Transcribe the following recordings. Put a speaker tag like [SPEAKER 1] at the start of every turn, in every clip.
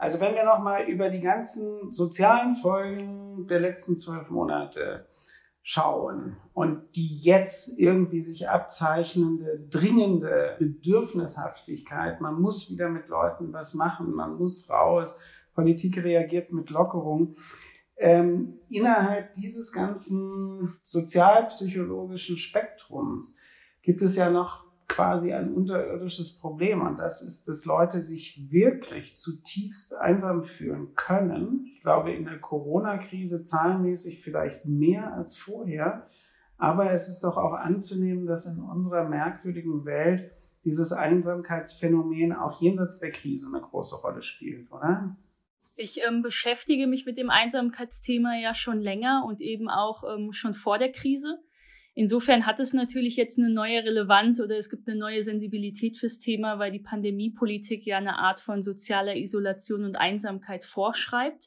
[SPEAKER 1] Also wenn wir nochmal über die ganzen sozialen Folgen der letzten 12 Monate schauen und die jetzt irgendwie sich abzeichnende, dringende Bedürfnishaftigkeit, man muss wieder mit Leuten was machen, man muss raus, Politik reagiert mit Lockerung. Innerhalb dieses ganzen sozialpsychologischen Spektrums gibt es ja noch quasi ein unterirdisches Problem, und das ist, dass Leute sich wirklich zutiefst einsam fühlen können. Ich glaube, in der Corona-Krise zahlenmäßig vielleicht mehr als vorher, aber es ist doch auch anzunehmen, dass in unserer merkwürdigen Welt dieses Einsamkeitsphänomen auch jenseits der Krise eine große Rolle spielt, oder?
[SPEAKER 2] Ich beschäftige mich mit dem Einsamkeitsthema ja schon länger und eben auch schon vor der Krise. Insofern hat es natürlich jetzt eine neue Relevanz oder es gibt eine neue Sensibilität fürs Thema, weil die Pandemiepolitik ja eine Art von sozialer Isolation und Einsamkeit vorschreibt.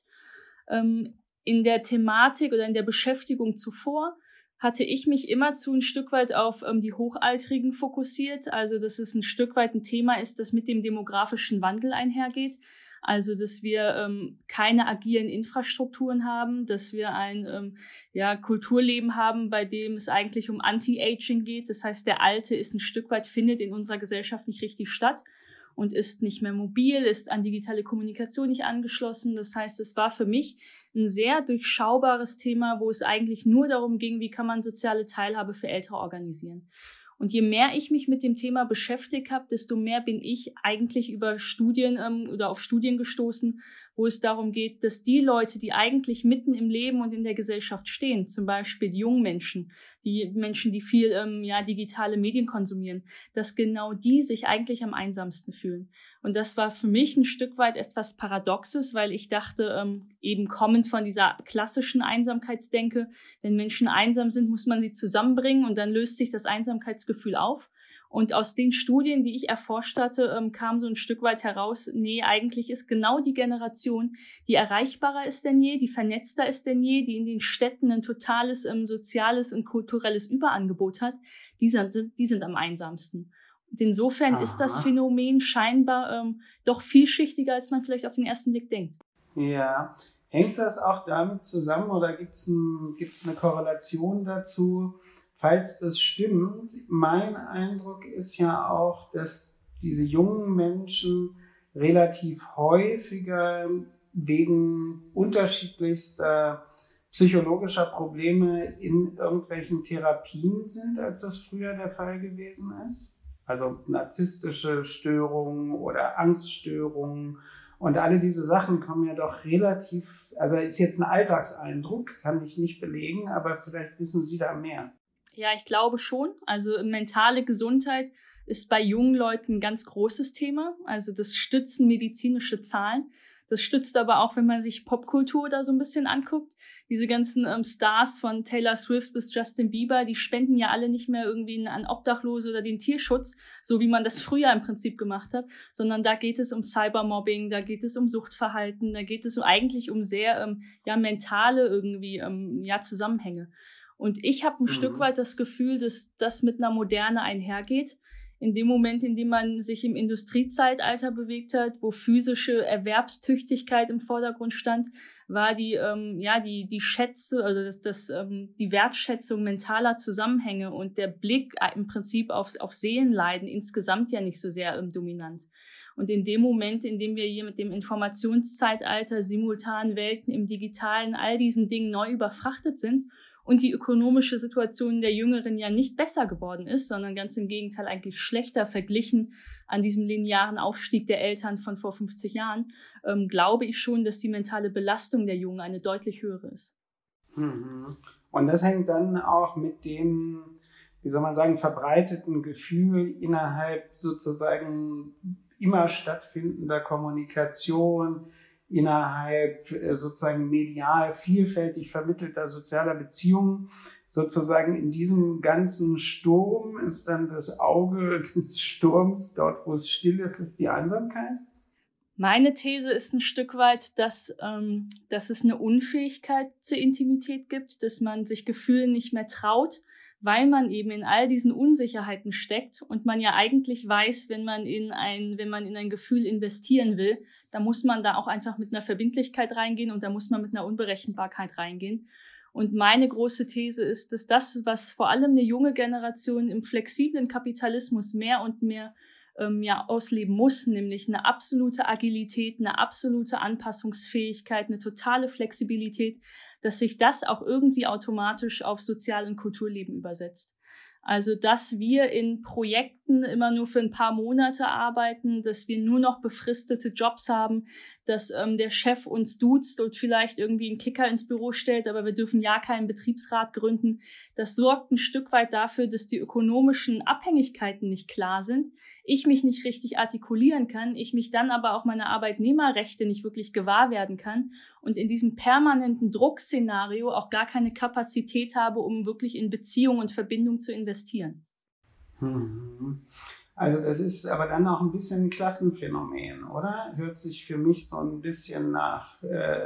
[SPEAKER 2] In der Thematik oder in der Beschäftigung zuvor hatte ich mich immerzu ein Stück weit auf die Hochaltrigen fokussiert. Also, dass es ein Stück weit ein Thema ist, das mit dem demografischen Wandel einhergeht. Also, dass wir keine agilen Infrastrukturen haben, dass wir ein Kulturleben haben, bei dem es eigentlich um Anti-Aging geht. Das heißt, der Alte ist ein Stück weit, findet in unserer Gesellschaft nicht richtig statt und ist nicht mehr mobil, ist an digitale Kommunikation nicht angeschlossen. Das heißt, es war für mich ein sehr durchschaubares Thema, wo es eigentlich nur darum ging, wie kann man soziale Teilhabe für Ältere organisieren. Und je mehr ich mich mit dem Thema beschäftigt habe, desto mehr bin ich eigentlich über Studien oder auf Studien gestoßen, wo es darum geht, dass die Leute, die eigentlich mitten im Leben und in der Gesellschaft stehen, zum Beispiel die jungen Menschen, die viel digitale Medien konsumieren, dass genau die sich eigentlich am einsamsten fühlen. Und das war für mich ein Stück weit etwas Paradoxes, weil ich dachte, eben kommend von dieser klassischen Einsamkeitsdenke, wenn Menschen einsam sind, muss man sie zusammenbringen und dann löst sich das Einsamkeitsgefühl auf. Und aus den Studien, die ich erforscht hatte, kam so ein Stück weit heraus, nee, eigentlich ist genau die Generation, die erreichbarer ist denn je, die vernetzter ist denn je, die in den Städten ein totales soziales und kulturelles Überangebot hat, die sind am einsamsten. Und insofern ist das Phänomen scheinbar doch vielschichtiger, als man vielleicht auf den ersten Blick denkt.
[SPEAKER 1] Ja, hängt das auch damit zusammen oder gibt's eine Korrelation dazu? Falls das stimmt, mein Eindruck ist ja auch, dass diese jungen Menschen relativ häufiger wegen unterschiedlichster psychologischer Probleme in irgendwelchen Therapien sind, als das früher der Fall gewesen ist. Also narzisstische Störungen oder Angststörungen. Und alle diese Sachen kommen ja doch relativ, also ist jetzt ein Alltagseindruck, kann ich nicht belegen, aber vielleicht wissen Sie da mehr.
[SPEAKER 2] Ja, ich glaube schon. Also mentale Gesundheit ist bei jungen Leuten ein ganz großes Thema. Also das stützen medizinische Zahlen. Das stützt aber auch, wenn man sich Popkultur da so ein bisschen anguckt. Diese ganzen Stars von Taylor Swift bis Justin Bieber, die spenden ja alle nicht mehr irgendwie an Obdachlose oder den Tierschutz, so wie man das früher im Prinzip gemacht hat, sondern da geht es um Cybermobbing, da geht es um Suchtverhalten, da geht es eigentlich um sehr mentale irgendwie Zusammenhänge. Und ich habe ein Stück weit das Gefühl, dass das mit einer Moderne einhergeht. In dem Moment, in dem man sich im Industriezeitalter bewegt hat, wo physische Erwerbstüchtigkeit im Vordergrund stand, war die Schätze, also die Wertschätzung mentaler Zusammenhänge und der Blick im Prinzip auf Seelenleiden insgesamt ja nicht so sehr dominant. Und in dem Moment, in dem wir hier mit dem Informationszeitalter, simultanen Welten im Digitalen, all diesen Dingen neu überfrachtet sind und die ökonomische Situation der Jüngeren ja nicht besser geworden ist, sondern ganz im Gegenteil eigentlich schlechter verglichen an diesem linearen Aufstieg der Eltern von vor 50 Jahren, glaube ich schon, dass die mentale Belastung der Jungen eine deutlich höhere ist.
[SPEAKER 1] Und das hängt dann auch mit dem, wie soll man sagen, verbreiteten Gefühl innerhalb sozusagen immer stattfindender Kommunikation, innerhalb sozusagen medial vielfältig vermittelter sozialer Beziehungen. Sozusagen in diesem ganzen Sturm ist dann das Auge des Sturms, dort wo es still ist, ist die Einsamkeit?
[SPEAKER 2] Meine These ist ein Stück weit, dass es eine Unfähigkeit zur Intimität gibt, dass man sich Gefühlen nicht mehr traut, weil man eben in all diesen Unsicherheiten steckt und man ja eigentlich weiß, wenn man in ein Gefühl investieren will, dann muss man da auch einfach mit einer Verbindlichkeit reingehen und da muss man mit einer Unberechenbarkeit reingehen. Und meine große These ist, dass das, was vor allem eine junge Generation im flexiblen Kapitalismus mehr und mehr ausleben muss, nämlich eine absolute Agilität, eine absolute Anpassungsfähigkeit, eine totale Flexibilität, dass sich das auch irgendwie automatisch auf Sozial- und Kulturleben übersetzt. Also, dass wir in Projekten immer nur für ein paar Monate arbeiten, dass wir nur noch befristete Jobs haben, dass der Chef uns duzt und vielleicht irgendwie einen Kicker ins Büro stellt, aber wir dürfen ja keinen Betriebsrat gründen. Das sorgt ein Stück weit dafür, dass die ökonomischen Abhängigkeiten nicht klar sind, ich mich nicht richtig artikulieren kann, ich mich dann aber auch meine Arbeitnehmerrechte nicht wirklich gewahr werden kann und in diesem permanenten Druckszenario auch gar keine Kapazität habe, um wirklich in Beziehung und Verbindung zu investieren.
[SPEAKER 1] Also das ist aber dann auch ein bisschen ein Klassenphänomen, oder? Hört sich für mich so ein bisschen nach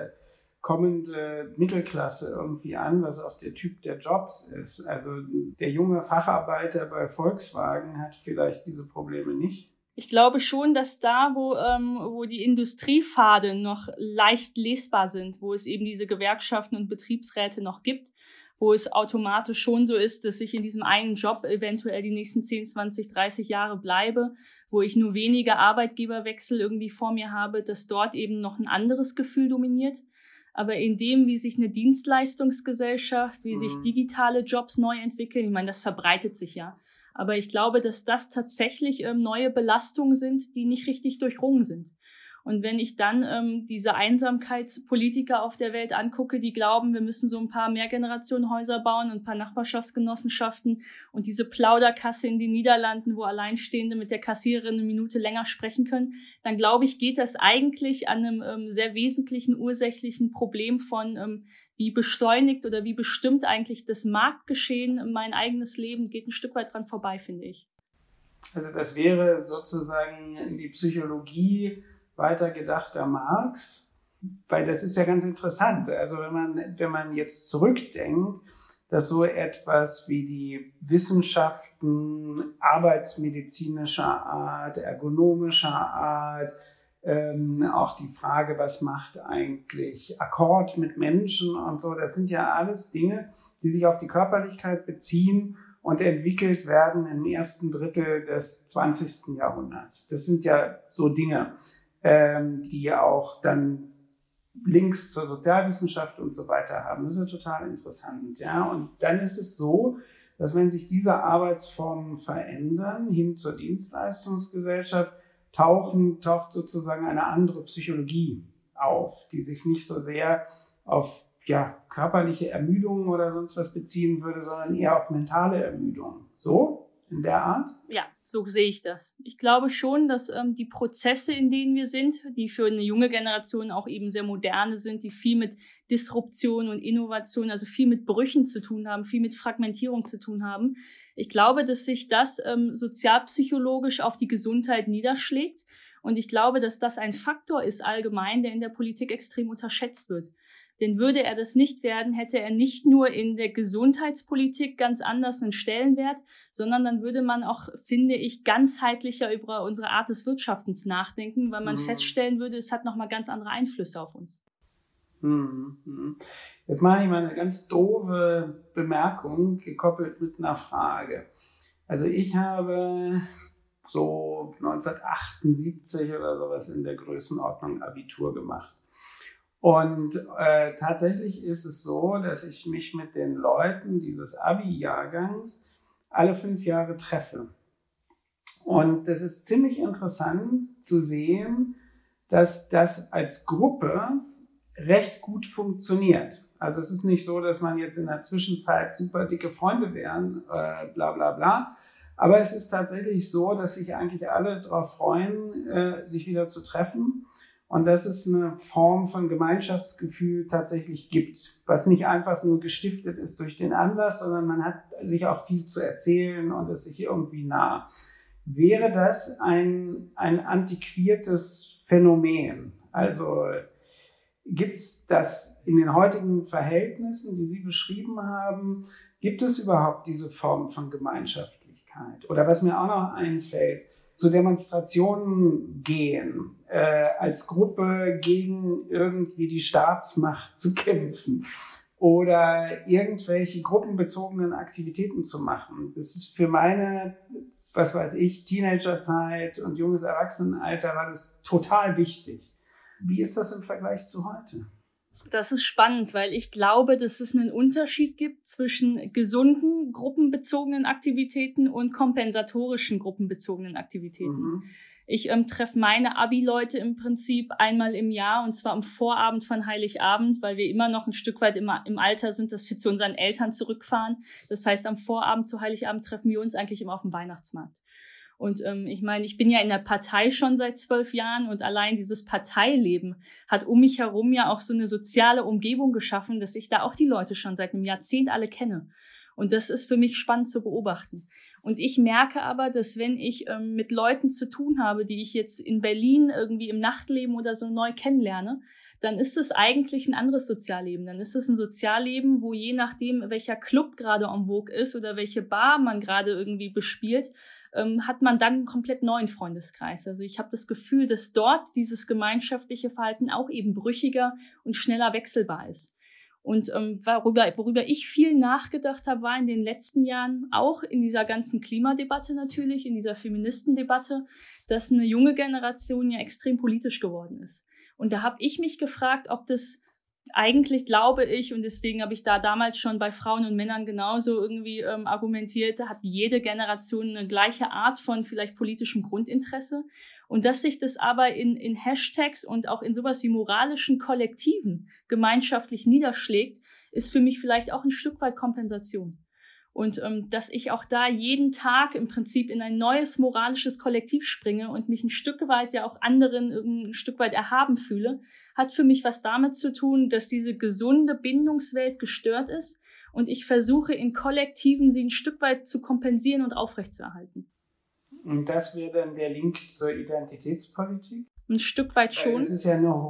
[SPEAKER 1] kommende Mittelklasse irgendwie an, was auch der Typ der Jobs ist. Also der junge Facharbeiter bei Volkswagen hat vielleicht diese Probleme nicht.
[SPEAKER 2] Ich glaube schon, dass da, wo die Industriepfade noch leicht lesbar sind, wo es eben diese Gewerkschaften und Betriebsräte noch gibt, wo es automatisch schon so ist, dass ich in diesem einen Job eventuell die nächsten 10, 20, 30 Jahre bleibe, wo ich nur wenige Arbeitgeberwechsel irgendwie vor mir habe, dass dort eben noch ein anderes Gefühl dominiert. Aber in dem, wie sich eine Dienstleistungsgesellschaft, wie sich digitale Jobs neu entwickeln, ich meine, das verbreitet sich ja. Aber ich glaube, dass das tatsächlich neue Belastungen sind, die nicht richtig durchrungen sind. Und wenn ich dann diese Einsamkeitspolitiker auf der Welt angucke, die glauben, wir müssen so ein paar Mehrgenerationenhäuser bauen und ein paar Nachbarschaftsgenossenschaften und diese Plauderkasse in den Niederlanden, wo Alleinstehende mit der Kassiererin eine Minute länger sprechen können, dann glaube ich, geht das eigentlich an einem sehr wesentlichen ursächlichen Problem von wie beschleunigt oder wie bestimmt eigentlich das Marktgeschehen mein eigenes Leben, geht ein Stück weit dran vorbei, finde ich.
[SPEAKER 1] Also das wäre sozusagen in die Psychologie weitergedachter Marx, weil das ist ja ganz interessant. Also wenn man jetzt zurückdenkt, dass so etwas wie die Wissenschaften arbeitsmedizinischer Art, ergonomischer Art, auch die Frage, was macht eigentlich Akkord mit Menschen und so, das sind ja alles Dinge, die sich auf die Körperlichkeit beziehen und entwickelt werden im ersten Drittel des 20. Jahrhunderts. Das sind ja so Dinge, die auch dann Links zur Sozialwissenschaft und so weiter haben. Das ist ja total interessant. Ja? Und dann ist es so, dass wenn sich diese Arbeitsformen verändern hin zur Dienstleistungsgesellschaft, taucht sozusagen eine andere Psychologie auf, die sich nicht so sehr auf körperliche Ermüdung oder sonst was beziehen würde, sondern eher auf mentale Ermüdung. So? In der Art?
[SPEAKER 2] Ja, so sehe ich das. Ich glaube schon, dass die Prozesse, in denen wir sind, die für eine junge Generation auch eben sehr moderne sind, die viel mit Disruption und Innovation, also viel mit Brüchen zu tun haben, viel mit Fragmentierung zu tun haben. Ich glaube, dass sich das sozialpsychologisch auf die Gesundheit niederschlägt. Und ich glaube, dass das ein Faktor ist allgemein, der in der Politik extrem unterschätzt wird. Denn würde er das nicht werden, hätte er nicht nur in der Gesundheitspolitik ganz anders einen Stellenwert, sondern dann würde man auch, finde ich, ganzheitlicher über unsere Art des Wirtschaftens nachdenken, weil man feststellen würde, es hat nochmal ganz andere Einflüsse auf uns.
[SPEAKER 1] Jetzt mache ich mal eine ganz doofe Bemerkung, gekoppelt mit einer Frage. Also ich habe so 1978 oder sowas in der Größenordnung Abitur gemacht. Und tatsächlich ist es so, dass ich mich mit den Leuten dieses Abi-Jahrgangs alle 5 Jahre treffe. Und das ist ziemlich interessant zu sehen, dass das als Gruppe recht gut funktioniert. Also es ist nicht so, dass man jetzt in der Zwischenzeit super dicke Freunde wären, bla bla bla. Aber es ist tatsächlich so, dass sich eigentlich alle darauf freuen, sich wieder zu treffen. Und dass es eine Form von Gemeinschaftsgefühl tatsächlich gibt, was nicht einfach nur gestiftet ist durch den Anlass, sondern man hat sich auch viel zu erzählen und ist sich irgendwie nah. Wäre das ein antiquiertes Phänomen? Also gibt es das in den heutigen Verhältnissen, die Sie beschrieben haben, Gibt es überhaupt diese Form von Gemeinschaftlichkeit? Oder was mir auch noch einfällt, zu Demonstrationen gehen, als Gruppe gegen irgendwie die Staatsmacht zu kämpfen oder irgendwelche gruppenbezogenen Aktivitäten zu machen. Das ist für meine, was weiß ich, Teenagerzeit und junges Erwachsenenalter war das total wichtig. Wie ist das im Vergleich zu heute?
[SPEAKER 2] Das ist spannend, weil ich glaube, dass es einen Unterschied gibt zwischen gesunden gruppenbezogenen Aktivitäten und kompensatorischen gruppenbezogenen Aktivitäten. Mhm. Ich treffe meine Abi-Leute im Prinzip einmal im Jahr, und zwar am Vorabend von Heiligabend, weil wir immer noch ein Stück weit im Alter sind, dass wir zu unseren Eltern zurückfahren. Das heißt, am Vorabend zu Heiligabend treffen wir uns eigentlich immer auf dem Weihnachtsmarkt. Und ich meine, ich bin ja in der Partei schon seit 12 Jahren und allein dieses Parteileben hat um mich herum ja auch so eine soziale Umgebung geschaffen, dass ich da auch die Leute schon seit einem Jahrzehnt alle kenne. Und das ist für mich spannend zu beobachten. Und ich merke aber, dass wenn ich mit Leuten zu tun habe, die ich jetzt in Berlin irgendwie im Nachtleben oder so neu kennenlerne, dann ist es eigentlich ein anderes Sozialleben. Dann ist es ein Sozialleben, wo je nachdem, welcher Club gerade en vogue ist oder welche Bar man gerade irgendwie bespielt, hat man dann einen komplett neuen Freundeskreis. Also ich habe das Gefühl, dass dort dieses gemeinschaftliche Verhalten auch eben brüchiger und schneller wechselbar ist. Und worüber ich viel nachgedacht habe, war in den letzten Jahren, auch in dieser ganzen Klimadebatte natürlich, in dieser Feministendebatte, dass eine junge Generation ja extrem politisch geworden ist. Und da habe ich mich gefragt, ob das eigentlich, glaube ich, und deswegen habe ich da damals schon bei Frauen und Männern genauso irgendwie argumentiert, hat jede Generation eine gleiche Art von vielleicht politischem Grundinteresse. Und dass sich das aber in Hashtags und auch in sowas wie moralischen Kollektiven gemeinschaftlich niederschlägt, ist für mich vielleicht auch ein Stück weit Kompensation. Und dass ich auch da jeden Tag im Prinzip in ein neues moralisches Kollektiv springe und mich ein Stück weit ja auch anderen ein Stück weit erhaben fühle, hat für mich was damit zu tun, dass diese gesunde Bindungswelt gestört ist und ich versuche in Kollektiven sie ein Stück weit zu kompensieren und aufrechtzuerhalten.
[SPEAKER 1] Und das wäre dann der Link zur Identitätspolitik?
[SPEAKER 2] Ein Stück weit schon.
[SPEAKER 1] Es ist ja eine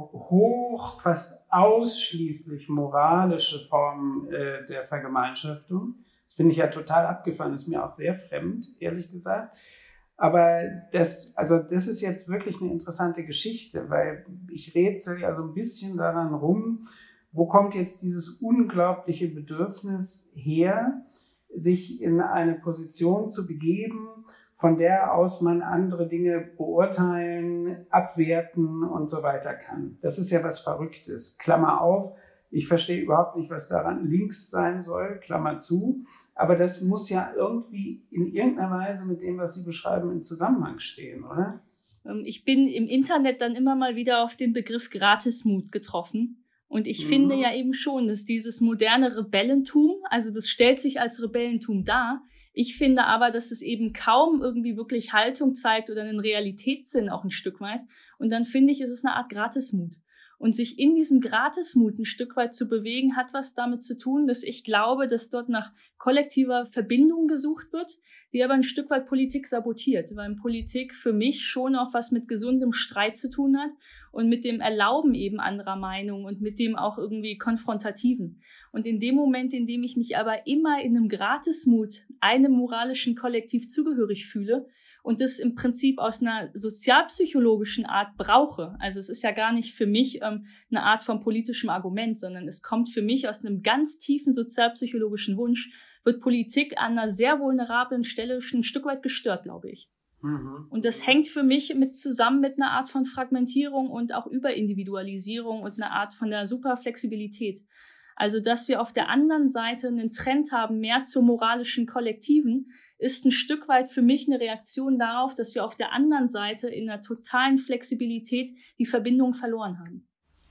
[SPEAKER 1] fast ausschließlich moralische Form der Vergemeinschaftung. Das finde ich ja total abgefahren, ist mir auch sehr fremd, ehrlich gesagt. Aber das ist jetzt wirklich eine interessante Geschichte, weil ich rätsel ja so ein bisschen daran rum, wo kommt jetzt dieses unglaubliche Bedürfnis her, sich in eine Position zu begeben, von der aus man andere Dinge beurteilen, abwerten und so weiter kann. Das ist ja was Verrücktes. Klammer auf, ich verstehe überhaupt nicht, was daran links sein soll, Klammer zu. Aber das muss ja irgendwie in irgendeiner Weise mit dem, was Sie beschreiben, in Zusammenhang stehen, oder?
[SPEAKER 2] Ich bin im Internet dann immer mal wieder auf den Begriff Gratismut getroffen. Und ich finde ja eben schon, dass dieses moderne Rebellentum, also das stellt sich als Rebellentum dar. Ich finde aber, dass es eben kaum irgendwie wirklich Haltung zeigt oder einen Realitätssinn auch ein Stück weit. Und dann finde ich, ist es eine Art Gratismut. Und sich in diesem Gratismut ein Stück weit zu bewegen, hat was damit zu tun, dass ich glaube, dass dort nach kollektiver Verbindung gesucht wird, die aber ein Stück weit Politik sabotiert, weil Politik für mich schon auch was mit gesundem Streit zu tun hat und mit dem Erlauben eben anderer Meinungen und mit dem auch irgendwie Konfrontativen. Und in dem Moment, in dem ich mich aber immer in einem Gratismut einem moralischen Kollektiv zugehörig fühle, und das im Prinzip aus einer sozialpsychologischen Art brauche. Also es ist ja gar nicht für mich eine Art von politischem Argument, sondern es kommt für mich aus einem ganz tiefen sozialpsychologischen Wunsch, wird Politik an einer sehr vulnerablen Stelle schon ein Stück weit gestört, glaube ich. Mhm. Und das hängt für mich zusammen mit einer Art von Fragmentierung und auch Überindividualisierung und einer Art von der Superflexibilität. Also, dass wir auf der anderen Seite einen Trend haben, mehr zu moralischen Kollektiven, ist ein Stück weit für mich eine Reaktion darauf, dass wir auf der anderen Seite in einer totalen Flexibilität die Verbindung verloren haben.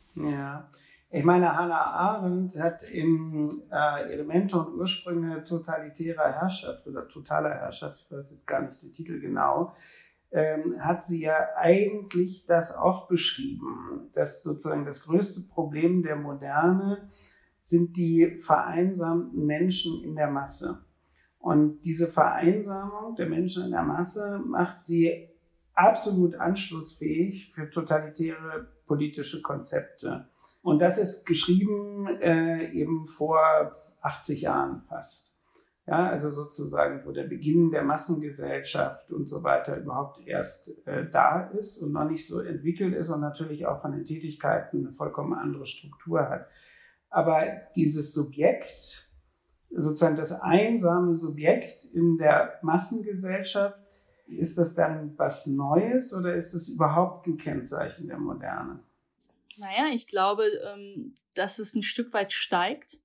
[SPEAKER 1] Ja, ich meine, Hannah Arendt hat in Elemente und Ursprünge totalitärer Herrschaft oder totaler Herrschaft, ich weiß jetzt gar nicht den Titel genau, hat sie ja eigentlich das auch beschrieben, dass sozusagen das größte Problem der Moderne sind die vereinsamten Menschen in der Masse. Und diese Vereinsamung der Menschen in der Masse macht sie absolut anschlussfähig für totalitäre politische Konzepte. Und das ist geschrieben eben vor 80 Jahren fast. Ja, also sozusagen, wo der Beginn der Massengesellschaft und so weiter überhaupt erst da ist und noch nicht so entwickelt ist und natürlich auch von den Tätigkeiten eine vollkommen andere Struktur hat. Aber dieses Subjekt, sozusagen das einsame Subjekt in der Massengesellschaft, ist das dann was Neues oder ist es überhaupt ein Kennzeichen der Moderne?
[SPEAKER 2] Naja, ich glaube, dass es ein Stück weit steigt.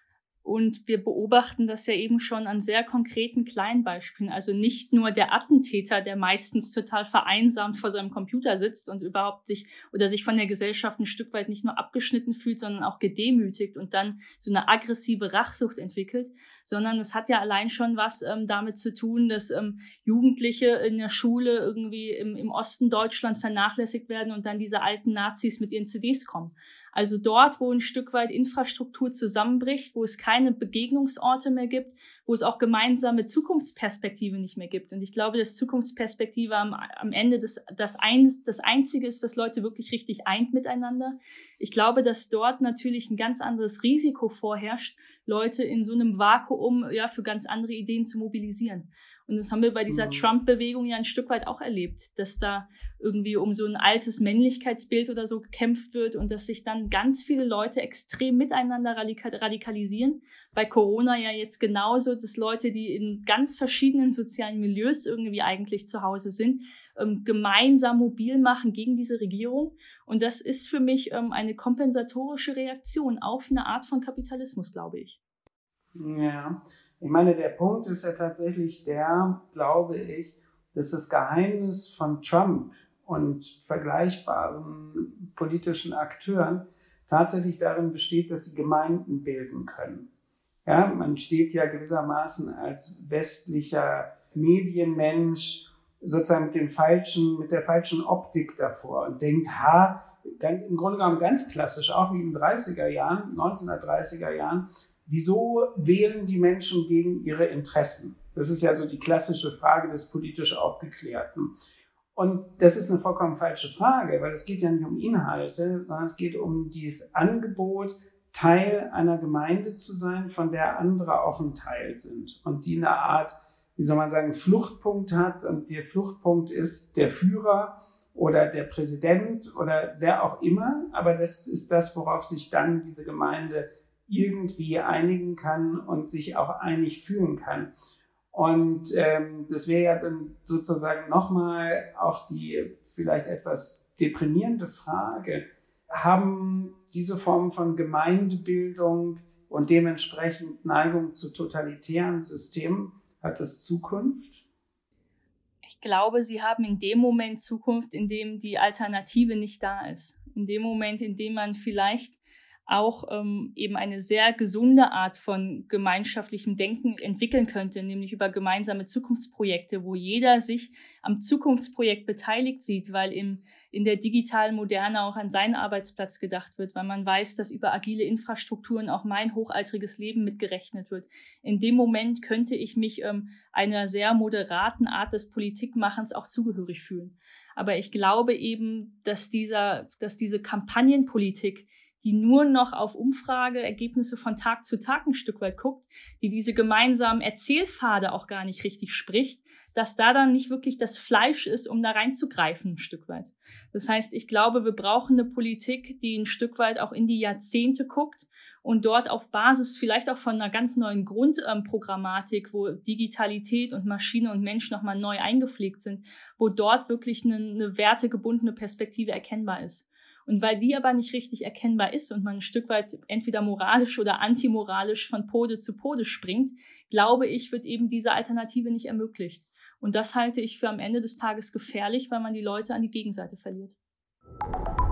[SPEAKER 2] Und wir beobachten das ja eben schon an sehr konkreten kleinen Beispielen. Also nicht nur der Attentäter, der meistens total vereinsamt vor seinem Computer sitzt und überhaupt sich von der Gesellschaft ein Stück weit nicht nur abgeschnitten fühlt, sondern auch gedemütigt und dann so eine aggressive Rachsucht entwickelt, sondern es hat ja allein schon was damit zu tun, dass Jugendliche in der Schule irgendwie im Osten Deutschlands vernachlässigt werden und dann diese alten Nazis mit ihren CDs kommen. Also dort, wo ein Stück weit Infrastruktur zusammenbricht, wo es keine Begegnungsorte mehr gibt, wo es auch gemeinsame Zukunftsperspektive nicht mehr gibt. Und ich glaube, dass Zukunftsperspektive am Ende das Einzige ist, was Leute wirklich richtig eint miteinander. Ich glaube, dass dort natürlich ein ganz anderes Risiko vorherrscht, Leute in so einem Vakuum für ganz andere Ideen zu mobilisieren. Und das haben wir bei dieser Trump-Bewegung ja ein Stück weit auch erlebt, dass da irgendwie um so ein altes Männlichkeitsbild oder so gekämpft wird und dass sich dann ganz viele Leute extrem miteinander radikalisieren. Bei Corona ja jetzt genauso, dass Leute, die in ganz verschiedenen sozialen Milieus irgendwie eigentlich zu Hause sind, gemeinsam mobil machen gegen diese Regierung. Und das ist für mich eine kompensatorische Reaktion auf eine Art von Kapitalismus, glaube ich.
[SPEAKER 1] Ja. Ich meine, der Punkt ist ja tatsächlich der, glaube ich, dass das Geheimnis von Trump und vergleichbaren politischen Akteuren tatsächlich darin besteht, dass sie Gemeinden bilden können. Ja, man steht ja gewissermaßen als westlicher Medienmensch sozusagen mit der falschen Optik davor und denkt, im Grunde genommen ganz klassisch, auch wie in den 1930er Jahren, wieso wählen die Menschen gegen ihre Interessen? Das ist ja so die klassische Frage des politisch Aufgeklärten. Und das ist eine vollkommen falsche Frage, weil es geht ja nicht um Inhalte, sondern es geht um dieses Angebot, Teil einer Gemeinde zu sein, von der andere auch ein Teil sind und die eine Art, wie soll man sagen, Fluchtpunkt hat und der Fluchtpunkt ist der Führer oder der Präsident oder wer auch immer, aber das ist das, worauf sich dann diese Gemeinde irgendwie einigen kann und sich auch einig fühlen kann. Und das wäre ja dann sozusagen nochmal auch die vielleicht etwas deprimierende Frage, haben diese Form von Gemeindebildung und dementsprechend Neigung zu totalitären Systemen, hat das Zukunft?
[SPEAKER 2] Ich glaube, sie haben in dem Moment Zukunft, in dem die Alternative nicht da ist. In dem Moment, in dem man vielleicht auch eben eine sehr gesunde Art von gemeinschaftlichem Denken entwickeln könnte, nämlich über gemeinsame Zukunftsprojekte, wo jeder sich am Zukunftsprojekt beteiligt sieht, weil in der digitalen Moderne auch an seinen Arbeitsplatz gedacht wird, weil man weiß, dass über agile Infrastrukturen auch mein hochaltriges Leben mitgerechnet wird. In dem Moment könnte ich mich einer sehr moderaten Art des Politikmachens auch zugehörig fühlen. Aber ich glaube eben, dass diese Kampagnenpolitik, die nur noch auf Umfrageergebnisse von Tag zu Tag ein Stück weit guckt, die diese gemeinsamen Erzählpfade auch gar nicht richtig spricht, dass da dann nicht wirklich das Fleisch ist, um da reinzugreifen ein Stück weit. Das heißt, ich glaube, wir brauchen eine Politik, die ein Stück weit auch in die Jahrzehnte guckt und dort auf Basis vielleicht auch von einer ganz neuen Grundprogrammatik, wo Digitalität und Maschine und Mensch nochmal neu eingepflegt sind, wo dort wirklich eine wertegebundene Perspektive erkennbar ist. Und weil die aber nicht richtig erkennbar ist und man ein Stück weit entweder moralisch oder antimoralisch von Pole zu Pole springt, glaube ich, wird eben diese Alternative nicht ermöglicht. Und das halte ich für am Ende des Tages gefährlich, weil man die Leute an die Gegenseite verliert.